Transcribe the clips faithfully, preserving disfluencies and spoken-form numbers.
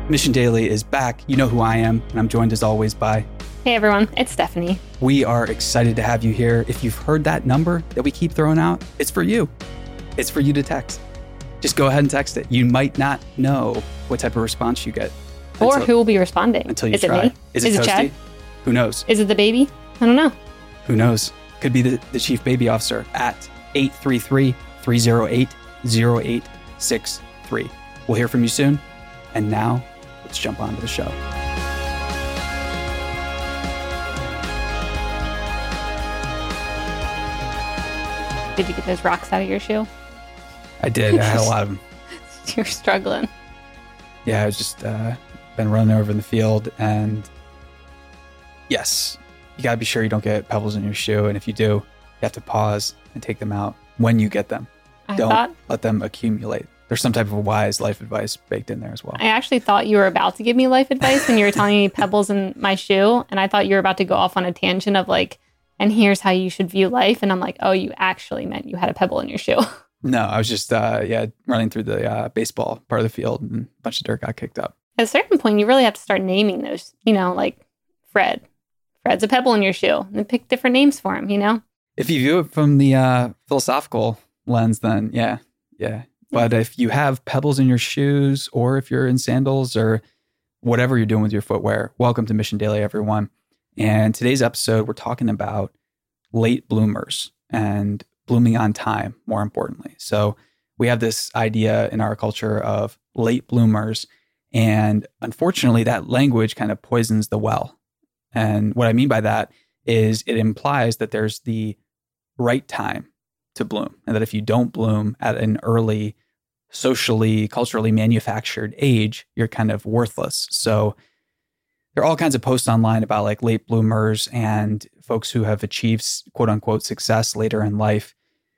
Mission Daily is back. You know who I am, and I'm joined as always by... Hey everyone, it's Stephanie. We are excited to have you here. If you've heard that number that we keep throwing out, it's for you. It's for you to text. Just go ahead and text it. You might not know what type of response you get. Or until, who will be responding. Until you is try. It me? Is it is Toasty? It Chad? Who knows? Is it the baby? I don't know. Who knows? Could be the, the chief baby officer at eight three three, three oh eight, oh eight six three. We'll hear from you soon. And now, let's jump on to the show. Did you get those rocks out of your shoe? I did. I had a lot of them. You're struggling. Yeah, I was just uh, been running over in the field, and yes, you got to be sure you don't get pebbles in your shoe. And if you do, you have to pause and take them out when you get them. I don't thought, let them accumulate. There's some type of wise life advice baked in there as well. I actually thought you were about to give me life advice when you were telling me pebbles in my shoe. And I thought you were about to go off on a tangent of like, and here's how you should view life. And I'm like, oh, you actually meant you had a pebble in your shoe. No, I was just, uh, yeah, running through the uh, baseball part of the field, and a bunch of dirt got kicked up. At a certain point, you really have to start naming those, you know, like Fred. Fred's a pebble in your shoe. And pick different names for him, you know? If you view it from the uh, philosophical lens, then yeah, yeah. But if you have pebbles in your shoes, or if you're in sandals, or whatever you're doing with your footwear, welcome to Mission Daily, everyone. And today's episode, we're talking about late bloomers and blooming on time, more importantly. So we have this idea in our culture of late bloomers. And unfortunately, that language kind of poisons the well. And what I mean by that is it implies that there's the right time to bloom. And that if you don't bloom at an early, socially, culturally manufactured age, you're kind of worthless. So there are all kinds of posts online about like late bloomers and folks who have achieved quote unquote success later in life.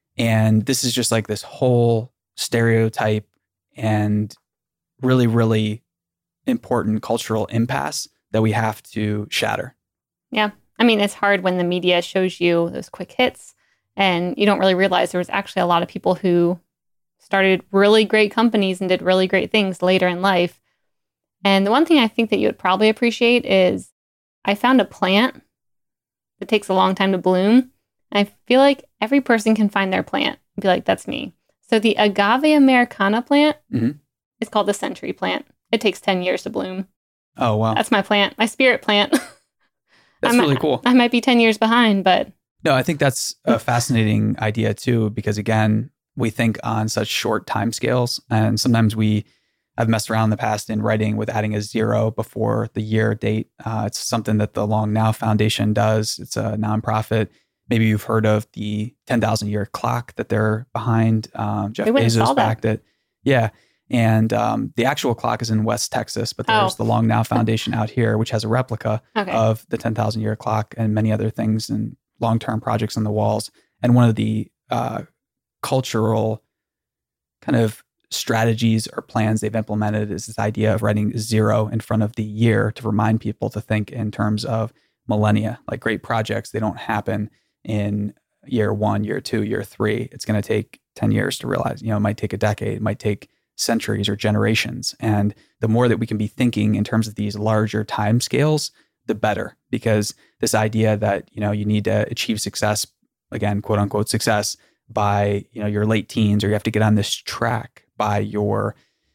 And this is just like this whole stereotype and really, really important cultural impasse that we have to shatter. Yeah. I mean, it's hard when the media shows you those quick hits and you don't really realize there was actually a lot of people who started really great companies and did really great things later in life. And the one thing I think that you would probably appreciate is I found a plant that takes a long time to bloom. And I feel like every person can find their plant and be like, that's me. So the agave americana plant mm-hmm. is called the century plant. It takes ten years to bloom. Oh, wow. That's my plant, my spirit plant. That's I'm, really cool. I might be ten years behind, but... No, I think that's a fascinating idea too, because again, we think on such short time scales. And sometimes we have messed around in the past in writing with adding a zero before the year date. Uh, it's something that the Long Now Foundation does. It's a nonprofit. Maybe you've heard of the ten thousand year clock that they're behind. Um, Jeff Bezos backed it. Yeah. And um, the actual clock is in West Texas, but there's oh. the Long Now Foundation out here, which has a replica okay. of the ten thousand year clock and many other things and long-term projects on the walls. And one of the uh, cultural kind of strategies or plans they've implemented is this idea of writing zero in front of the year to remind people to think in terms of millennia. Like great projects, they don't happen in year one, year two, year three. It's going to take ten years to realize, you know, it might take a decade, it might take centuries or generations. And the more that we can be thinking in terms of these larger time scales, the better. Because this idea that, you know, you need to achieve success, again, quote unquote success by, you know, your late teens, or you have to get on this track by your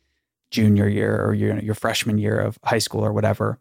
junior year or your, your freshman year of high school or whatever,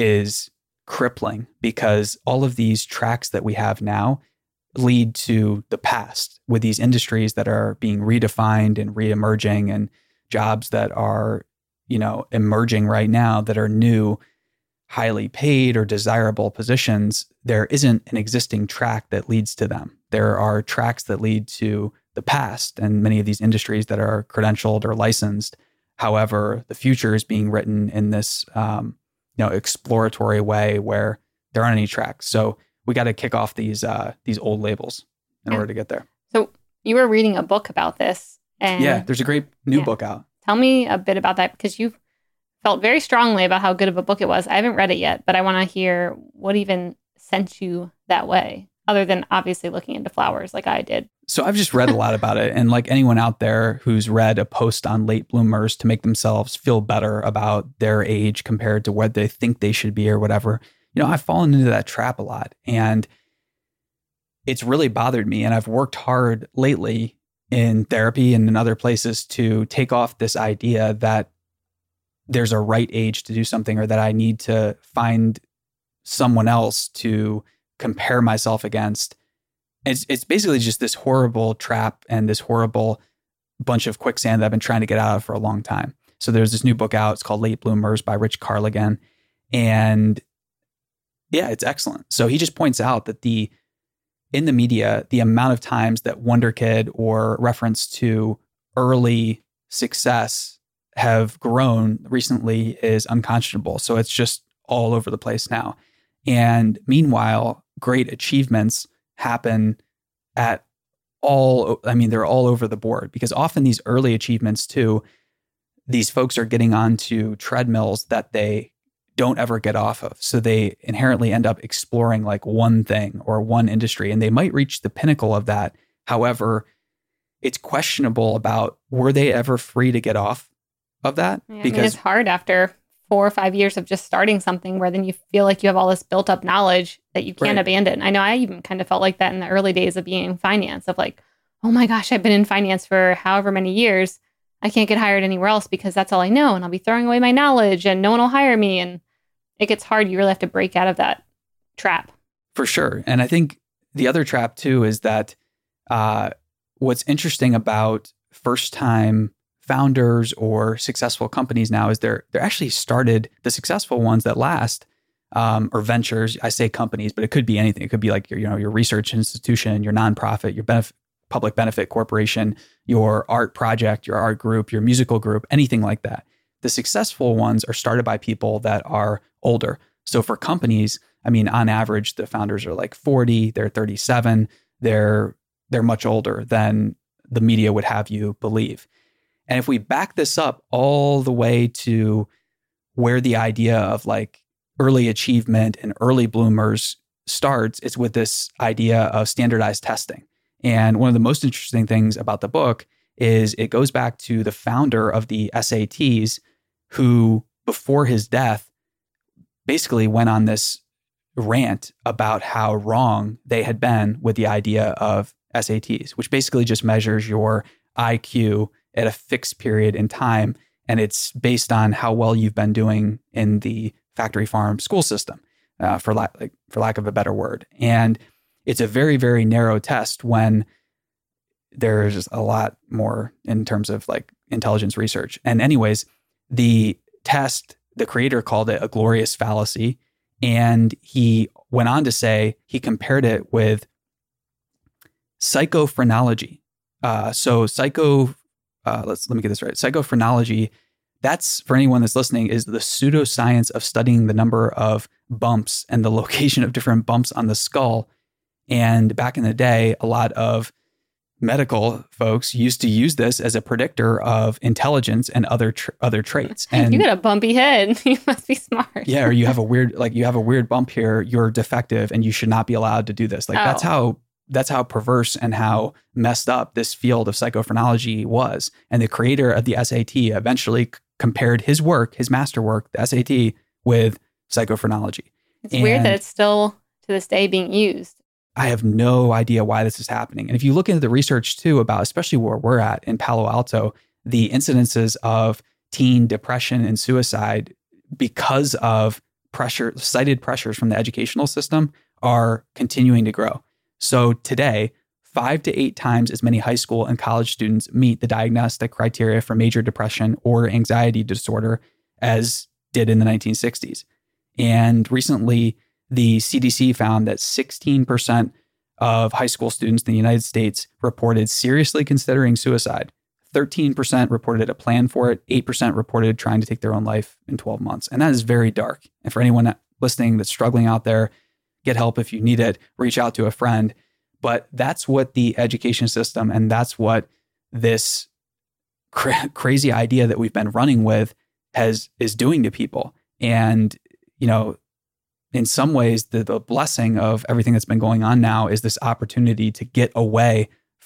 is crippling, because all of these tracks that we have now lead to the past with these industries that are being redefined and reemerging, and jobs that are, you know, emerging right now that are new, highly paid or desirable positions. There isn't an existing track that leads to them. There are tracks that lead to the past and many of these industries that are credentialed or licensed. However, the future is being written in this, um, you know, exploratory way where there aren't any tracks. So we got to kick off these uh, these old labels in yeah. order to get there. So you were reading a book about this. And yeah, there's a great new yeah. book out. Tell me a bit about that, because you felt very strongly about how good of a book it was. I haven't read it yet, but I want to hear what even sent you that way, other than obviously looking into flowers like I did. So I've just read a lot about it. And like anyone out there who's read a post on late bloomers to make themselves feel better about their age compared to what they think they should be or whatever, you know, I've fallen into that trap a lot. And it's really bothered me. And I've worked hard lately in therapy and in other places to take off this idea that there's a right age to do something, or that I need to find someone else to compare myself against. It's it's basically just this horrible trap and this horrible bunch of quicksand that I've been trying to get out of for a long time. So there's this new book out. It's called Late Bloomers by Rich Carligan. And yeah, it's excellent. So he just points out that the in the media, the amount of times that Wonder Kid or reference to early success have grown recently is unconscionable. So it's just all over the place now. And meanwhile, great achievements happen at all, I mean, they're all over the board, because often these early achievements too, these folks are getting onto treadmills that they don't ever get off of. So they inherently end up exploring like one thing or one industry, and they might reach the pinnacle of that. However, it's questionable about, were they ever free to get off of that? Yeah, because I mean, it's hard after four or five years of just starting something where then you feel like you have all this built up knowledge that you can't Right. abandon. I know I even kind of felt like that in the early days of being in finance, of like, oh my gosh, I've been in finance for however many years. I can't get hired anywhere else because that's all I know. And I'll be throwing away my knowledge and no one will hire me. And it gets hard. You really have to break out of that trap. For sure. And I think the other trap too is that uh, what's interesting about first time founders or successful companies now is they're they're actually started, the successful ones that last, um, or ventures. I say companies, but it could be anything. It could be like your, you know, your research institution, your nonprofit, your benef- public benefit corporation, your art project, your art group, your musical group, anything like that. The successful ones are started by people that are older. So for companies, I mean, on average, the founders are like forty, they're thirty-seven, they're they're much older than the media would have you believe. And if we back this up all the way to where the idea of like early achievement and early bloomers starts, it's with this idea of standardized testing. And one of the most interesting things about the book is it goes back to the founder of the S A Ts, who before his death basically went on this rant about how wrong they had been with the idea of S A Ts, which basically just measures your I Q at a fixed period in time. And it's based on how well you've been doing in the factory farm school system, uh, for, la- like, for lack of a better word. And it's a very, very narrow test when there's a lot more in terms of like intelligence research. And anyways, the test, the creator called it a glorious fallacy. And he went on to say, he compared it with psychophrenology. Uh, so psycho, uh, let's let me get this right. Psychophrenology, that's, for anyone that's listening, is the pseudoscience of studying the number of bumps and the location of different bumps on the skull. And back in the day, a lot of medical folks used to use this as a predictor of intelligence and other tr- other traits. And you got a bumpy head. You must be smart. yeah, or you have a weird, like you have a weird bump here, you're defective and you should not be allowed to do this. Like Oh. that's how that's how perverse and how messed up this field of psychophrenology was. And the creator of the S A T eventually c- compared his work, his masterwork, the S A T, with psychophrenology. It's weird And that it's still to this day being used. I have no idea why this is happening. And if you look into the research too about, especially where we're at in Palo Alto, the incidences of teen depression and suicide because of pressure, cited pressures from the educational system are continuing to grow. So today, five to eight times as many high school and college students meet the diagnostic criteria for major depression or anxiety disorder as did in the nineteen sixties. And recently, the C D C found that sixteen percent of high school students in the United States reported seriously considering suicide. thirteen percent reported a plan for it. eight percent reported trying to take their own life in twelve months. And that is very dark. And for anyone listening that's struggling out there, get help if you need it, reach out to a friend. But that's what the education system and that's what this cra- crazy idea that we've been running with has is doing to people. And, you know, in some ways, the, the blessing of everything that's been going on now is this opportunity to get away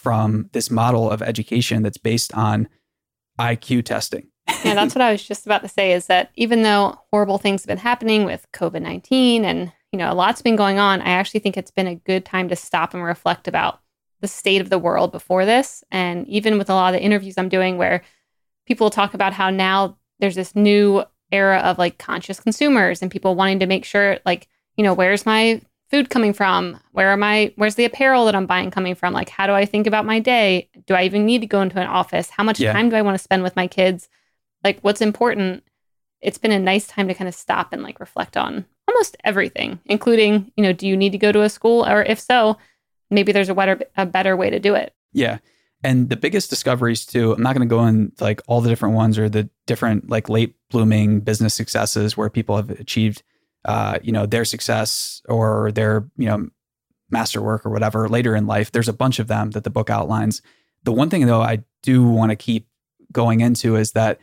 from this model of education that's based on I Q testing. Yeah, that's what I was just about to say, is that even though horrible things have been happening with COVID nineteen and, you know, a lot's been going on, I actually think it's been a good time to stop and reflect about the state of the world before this. And even with a lot of the interviews I'm doing where people talk about how now there's this new era of like conscious consumers and people wanting to make sure, like, you know, where's my food coming from? Where are my, where's the apparel that I'm buying coming from? Like, how do I think about my day? Do I even need to go into an office? How much Yeah. time do I want to spend with my kids? Like, what's important? It's been a nice time to kind of stop and like reflect on almost everything, including, you know, do you need to go to a school? Or if so, maybe there's a better, a better way to do it. Yeah. And the biggest discoveries too, I'm not going to go into like all the different ones or the different like late blooming business successes where people have achieved, uh, you know, their success or their, you know, masterwork or whatever later in life. There's a bunch of them that the book outlines. The one thing though, I do want to keep going into is that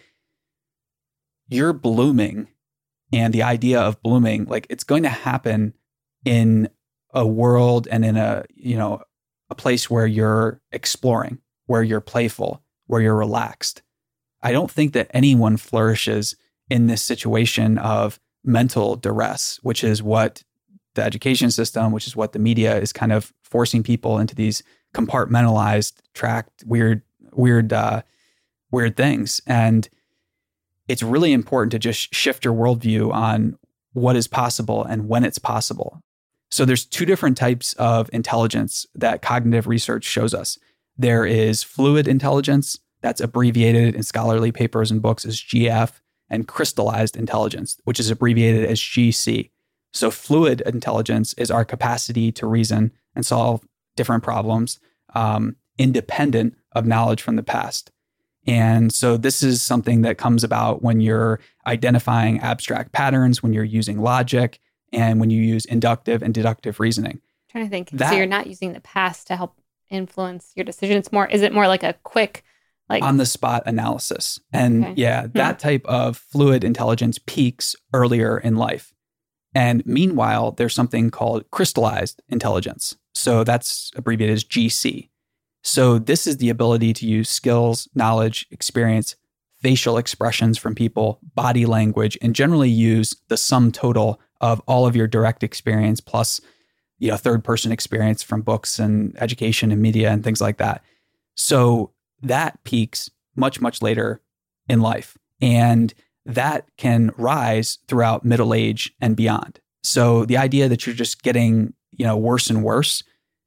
you're blooming, and the idea of blooming, like it's going to happen in a world and in a, you know, a place where you're exploring, where you're playful, where you're relaxed. I don't think that anyone flourishes in this situation of mental duress, which is what the education system, which is what the media is kind of forcing people into these compartmentalized, tracked, weird, weird, uh, weird things. And it's really important to just shift your worldview on what is possible and when it's possible. So there's two different types of intelligence that cognitive research shows us. There is fluid intelligence, that's abbreviated in scholarly papers and books as G F, and crystallized intelligence, which is abbreviated as G C. So fluid intelligence is our capacity to reason and solve different problems, um, independent of knowledge from the past. And so this is something that comes about when you're identifying abstract patterns, when you're using logic, and when you use inductive and deductive reasoning. I'm trying to think. That, so you're not using the past to help influence your decision. It's more, is it more like a quick, like on the spot analysis? And okay. yeah, that hmm. type of fluid intelligence peaks earlier in life. And meanwhile, there's something called crystallized intelligence. So that's abbreviated as G C. So this is the ability to use skills, knowledge, experience, facial expressions from people, body language, and generally use the sum total of all of your direct experience plus, you know, third person experience from books and education and media and things like that. So that peaks much, much later in life. And that can rise throughout middle age and beyond. So the idea that you're just getting, you know, worse and worse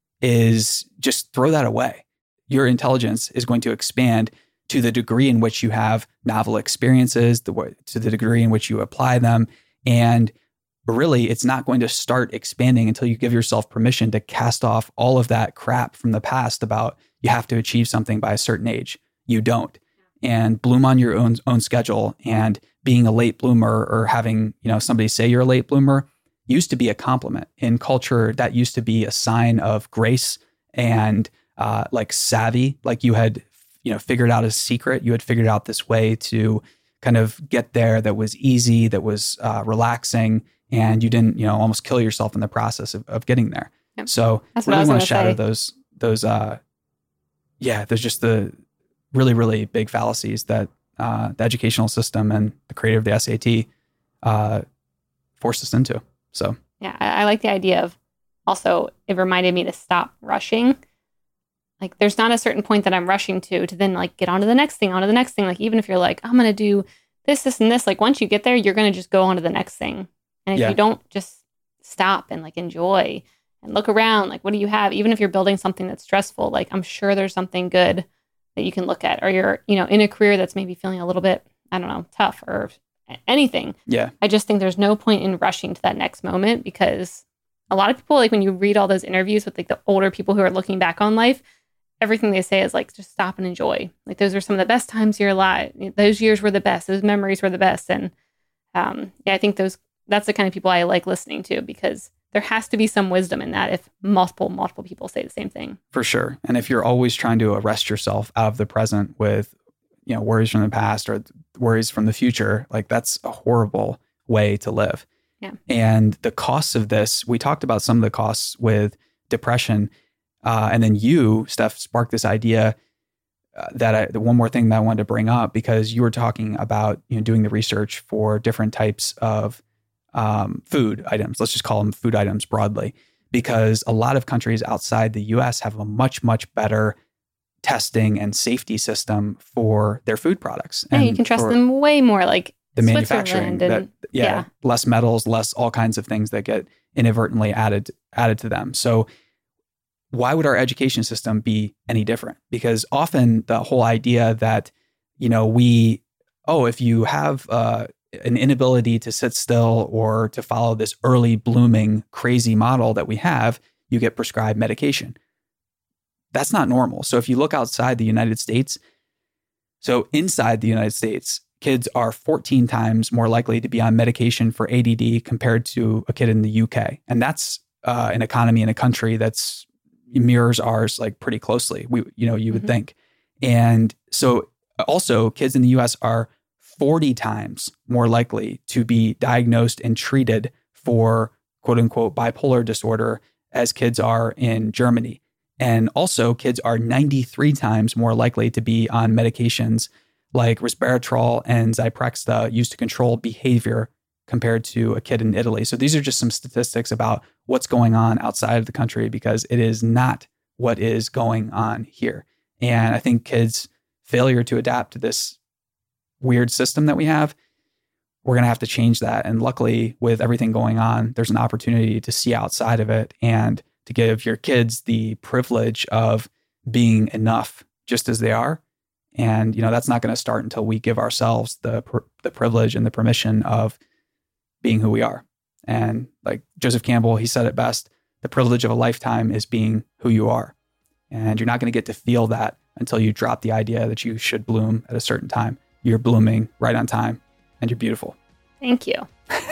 is just throw that away. Your intelligence is going to expand to the degree in which you have novel experiences, the way, to the degree in which you apply them. And really, it's not going to start expanding until you give yourself permission to cast off all of that crap from the past about you have to achieve something by a certain age. You don't. And bloom on your own own schedule. And being a late bloomer or having, you know, somebody say you're a late bloomer used to be a compliment. In culture, that used to be a sign of grace and uh, like savvy, like you had, you know, figured out a secret. You had figured out this way to kind of get there that was easy, that was uh, relaxing, and you didn't, you know, almost kill yourself in the process of, of getting there. Yep. So That's really want to shatter say. those, those, uh, yeah, there's just the really, really big fallacies that uh, the educational system and the creator of the S A T uh, forced us into. So yeah, I, I like the idea of also, it reminded me to stop rushing. Like there's not a certain point that I'm rushing to, to then like get on to the next thing, on to the next thing. Like even if you're like, I'm going to do this, this, and this, like once you get there, you're going to just go on to the next thing. And if yeah. you don't just stop and like enjoy and look around, like what do you have? Even if you're building something that's stressful, like I'm sure there's something good that you can look at, or you're, you know, in a career that's maybe feeling a little bit, I don't know, tough or anything. Yeah. I just think there's no point in rushing to that next moment, because a lot of people, like when you read all those interviews with like the older people who are looking back on life, everything they say is like, just stop and enjoy. Like those are some of the best times of your life. Those years were the best. Those memories were the best. And um, yeah, I think those, that's the kind of people I like listening to, because there has to be some wisdom in that if multiple, multiple people say the same thing. For sure. And if you're always trying to arrest yourself out of the present with, you know, worries from the past or worries from the future, like that's a horrible way to live. Yeah. And the costs of this, we talked about some of the costs with depression. Uh, and then you, Steph, sparked this idea uh, that I, the one more thing that I wanted to bring up, because you were talking about, you know, doing the research for different types of um, food items. Let's just call them food items broadly, because a lot of countries outside the U S have a much, much better testing and safety system for their food products. Yeah, and you can trust them way more, like the manufacturing. And, that, yeah, yeah, less metals, less all kinds of things that get inadvertently added added to them. So why would our education system be any different? Because often the whole idea that, you know, we, oh, if you have uh, an inability to sit still or to follow this early blooming crazy model that we have, you get prescribed medication. That's not normal. So if you look outside the United States, so inside the United States, kids are fourteen times more likely to be on medication for A D D compared to a kid in the U K. And that's uh, an economy in a country that's mirrors ours like pretty closely. We, you know, you would mm-hmm. think. And so also kids in the U S are forty times more likely to be diagnosed and treated for quote unquote bipolar disorder as kids are in Germany. And also kids are ninety-three times more likely to be on medications like resveratrol and Zyprexa used to control behavior compared to a kid in Italy. So these are just some statistics about what's going on outside of the country, because it is not what is going on here. And I think kids' failure to adapt to this weird system that we have, we're going to have to change that. And luckily, with everything going on, there's an opportunity to see outside of it and to give your kids the privilege of being enough just as they are. And, you know, that's not going to start until we give ourselves the the privilege and the permission of being who we are. And like Joseph Campbell, he said it best, the privilege of a lifetime is being who you are. And you're not going to get to feel that until you drop the idea that you should bloom at a certain time. You're blooming right on time and you're beautiful. Thank you.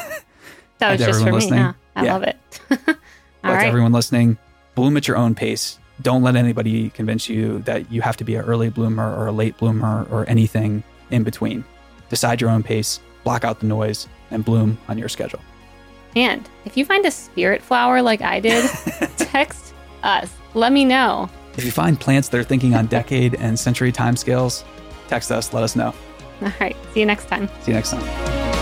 That was just for me. Huh? I yeah. love it. All but right. To everyone listening, bloom at your own pace. Don't let anybody convince you that you have to be an early bloomer or a late bloomer or anything in between. Decide your own pace, block out the noise, and bloom on your schedule. And if you find a spirit flower like I did, text us. Let me know. If you find plants that are thinking on decade and century timescales, text us. Let us know. All right. See you next time. See you next time.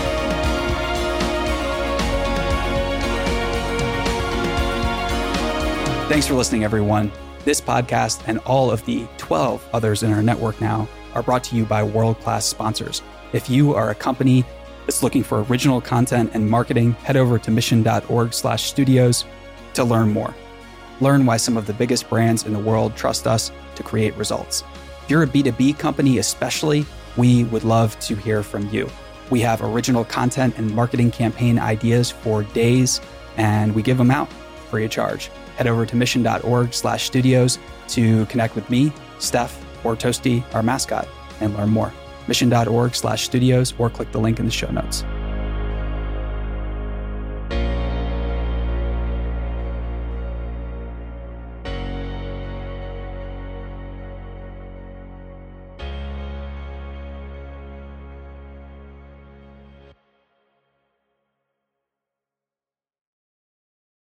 Thanks for listening, everyone. This podcast and all of the twelve others in our network now are brought to you by world-class sponsors. If you are a company that's looking for original content and marketing, head over to mission.org slash studios to learn more. Learn why some of the biggest brands in the world trust us to create results. If you're a B two B company especially, we would love to hear from you. We have original content and marketing campaign ideas for days, and we give them out free of charge. Head over to mission.org slash studios to connect with me, Steph, or Toasty, our mascot, and learn more. mission.org slash studios or click the link in the show notes.